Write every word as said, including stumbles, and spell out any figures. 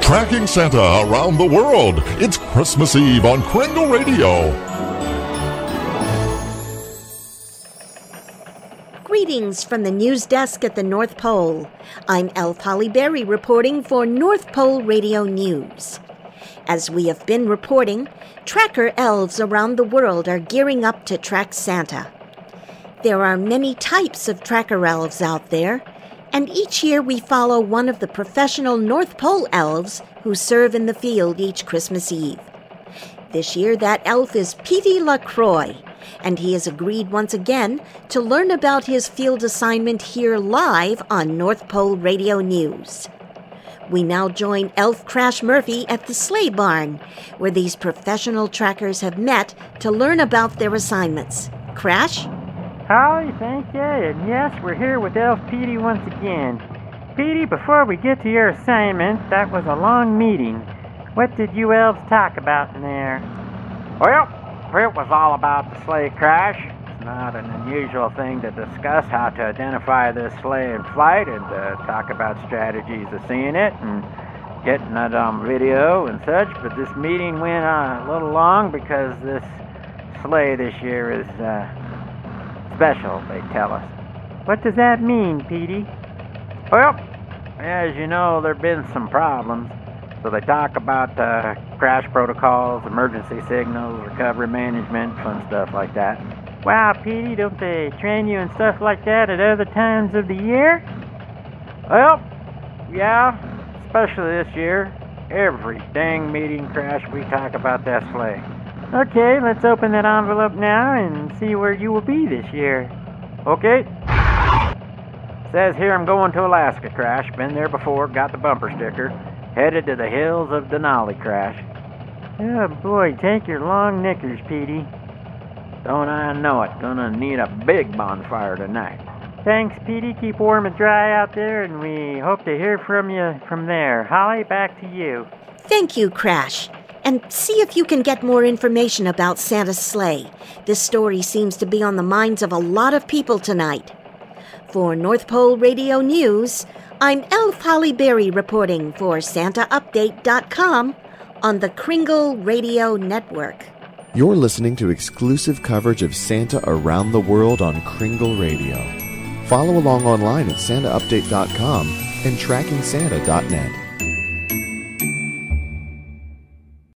Tracking Santa around the world. It's Christmas Eve on Kringle Radio. Greetings from the news desk at the North Pole. I'm Elf Holly Berry reporting for North Pole Radio News. As we have been reporting, tracker elves around the world are gearing up to track Santa. There are many types of tracker elves out there, and each year we follow one of the professional North Pole elves who serve in the field each Christmas Eve. This year that elf is Petey LaCroix, and he has agreed once again to learn about his field assignment here live on North Pole Radio News. We now join Elf Crash Murphy at the sleigh barn, where these professional trackers have met to learn about their assignments. Crash? Holly, thank you, and yes, we're here with Elf Petey once again. Petey, before we get to your assignment, that was a long meeting. What did you elves talk about in there? Well, it was all about the sleigh crash. It's not an unusual thing to discuss how to identify this sleigh in flight and to talk about strategies of seeing it and getting it on video and such, but this meeting went uh, a little long because this sleigh this year is, uh, special, they tell us. What does that mean, Petey? Well, as you know, there have been some problems. So they talk about uh, crash protocols, emergency signals, recovery management, fun stuff like that. Wow, Petey, don't they train you and stuff like that at other times of the year? Well, yeah, especially this year. Every dang meeting crash, we talk about that sleigh. Okay, let's open that envelope now and see where you will be this year. Okay. Says here I'm going to Alaska, Crash. Been there before, got the bumper sticker. Headed to the hills of Denali, Crash. Oh boy, take your long knickers, Petey. Don't I know it. Gonna need a big bonfire tonight. Thanks, Petey. Keep warm and dry out there, and we hope to hear from you from there. Holly, back to you. Thank you, Crash. And see if you can get more information about Santa's sleigh. This story seems to be on the minds of a lot of people tonight. For North Pole Radio News, I'm Elf Holly Berry reporting for Santa Update dot com on the Kringle Radio Network. You're listening to exclusive coverage of Santa around the world on Kringle Radio. Follow along online at Santa Update dot com and Tracking Santa dot net.